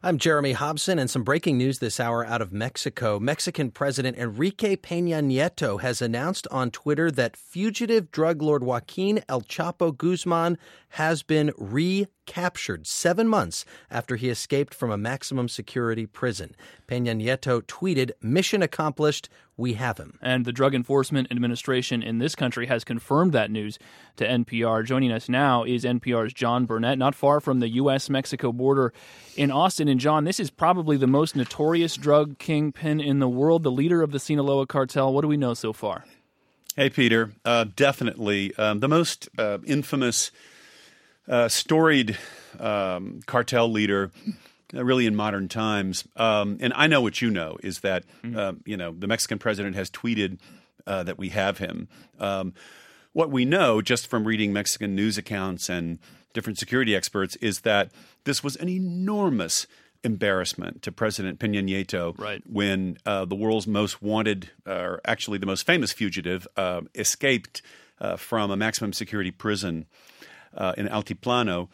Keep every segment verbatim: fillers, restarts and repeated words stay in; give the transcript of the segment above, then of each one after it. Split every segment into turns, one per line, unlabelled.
I'm Jeremy Hobson, and some breaking news this hour out of Mexico. Mexican President Enrique Peña Nieto has announced on Twitter that fugitive drug lord Joaquin El Chapo Guzman has been recaptured seven months after he escaped from a maximum security prison. Peña Nieto tweeted, "Mission accomplished. We have him."
And the Drug Enforcement Administration in this country has confirmed that news to N P R. Joining us now is N P R's John Burnett, not far from the U S Mexico border in Austin. And John, this is probably the most notorious drug kingpin in the world, the leader of the Sinaloa cartel. What do we know so far?
Hey, Peter. Uh, definitely. Um, the most uh, infamous, uh, storied um, cartel leader uh, really in modern times. Um, and I know what you know is that, mm-hmm. uh, you know, the Mexican president has tweeted uh, that we have him. Um, what we know just from reading Mexican news accounts and different security experts is that this was an enormous embarrassment to President Peña Nieto
right.
when uh, the world's most wanted, or actually the most famous fugitive, uh, escaped uh, from a maximum security prison uh, in Altiplano.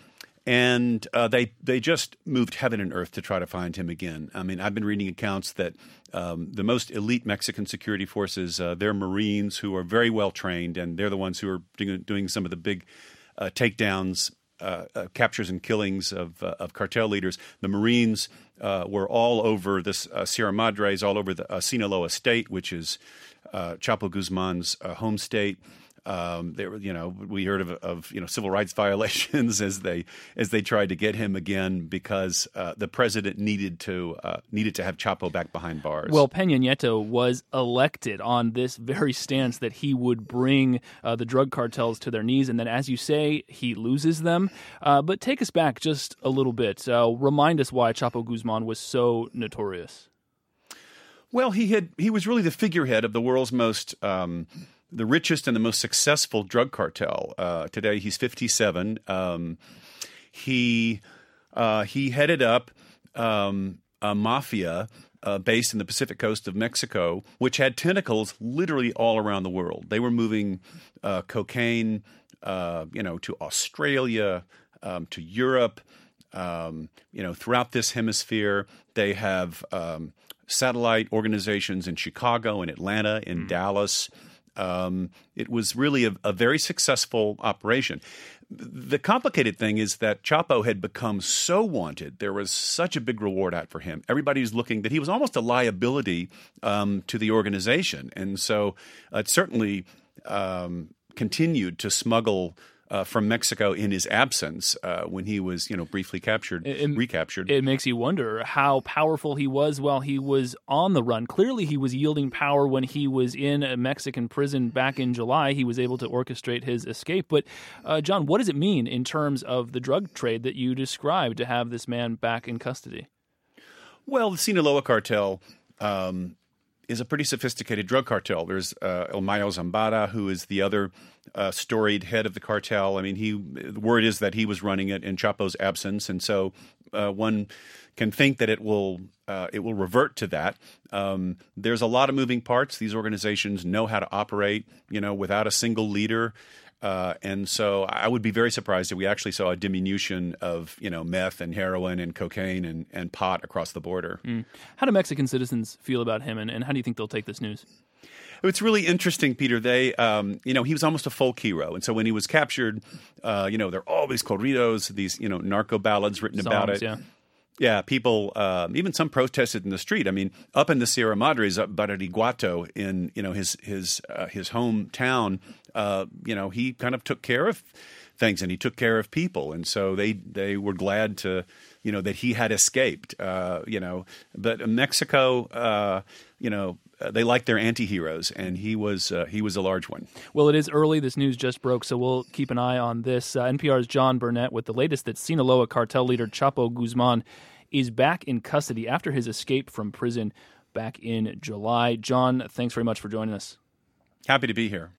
And uh, they they just moved heaven and earth to try to find him again. I mean, I've been reading accounts that um, the most elite Mexican security forces, uh, they're Marines who are very well trained, and they're the ones who are doing, doing some of the big uh, takedowns, uh, uh, captures and killings of uh, of cartel leaders. The Marines uh, were all over this uh, Sierra Madres, all over the uh, Sinaloa state, which is uh, Chapo Guzman's uh, home state. Um, they were, you know, we heard of, of, you know, civil rights violations as they as they tried to get him again because uh, the president needed to uh, needed to have Chapo back behind bars.
Well, Peña Nieto was elected on this very stance that he would bring uh, the drug cartels to their knees, and then, as you say, he loses them. Uh, but take us back just a little bit. Uh, remind us why Chapo Guzman was so notorious.
Well, he had he was really the figurehead of the world's most um, the richest and the most successful drug cartel. Uh, today, he's fifty-seven. Um, he uh, he headed up um, a mafia uh, based in the Pacific coast of Mexico, which had tentacles literally all around the world. They were moving uh, cocaine, uh, you know, to Australia, um, to Europe, um, you know, throughout this hemisphere. They have um, satellite organizations in Chicago, in Atlanta, in mm. Dallas. Um, it was really a, a very successful operation. The complicated thing is that Chapo had become so wanted. There was such a big reward out for him. Everybody was looking that he was almost a liability um, to the organization. And so uh, it certainly um, continued to smuggle Uh, from Mexico in his absence uh, when he was, you know, briefly captured,
it,
recaptured.
It makes you wonder how powerful he was while he was on the run. Clearly, he was yielding power when he was in a Mexican prison back in July. He was able to orchestrate his escape. But, uh, John, what does it mean in terms of the drug trade that you described to have this man back in custody?
Well, the Sinaloa cartel um, is a pretty sophisticated drug cartel. There's uh, El Mayo Zambada, who is the other uh, storied head of the cartel. I mean, he the word is that he was running it in Chapo's absence, and so uh, one can think that it will uh, it will revert to that. Um, there's a lot of moving parts. These organizations know how to operate, you know, without a single leader. Uh, and so I would be very surprised if we actually saw a diminution of, you know, meth and heroin and cocaine and, and pot across the border.
Mm. How do Mexican citizens feel about him, and, and how do you think they'll take this news?
It's really interesting, Peter. They, um, you know, he was almost a folk hero. And so when he was captured, uh, you know, there are all these corridos, these, you know, narco ballads written
Songs,
about it.
Yeah.
Yeah, people, uh, even some protested in the street. I mean, up in the Sierra Madres, up Barariguato, in you know his his uh, his hometown, uh, you know, he kind of took care of things, and he took care of people, and so they they were glad to, you know, that he had escaped. Uh, you know, but in Mexico, uh, you know, they like their anti-heroes, and he was uh, he was a large one.
Well, it is early. This news just broke, so we'll keep an eye on this. Uh, N P R's John Burnett with the latest that Sinaloa cartel leader Chapo Guzman is back in custody after his escape from prison back in July. John, thanks very much for joining us.
Happy to be here.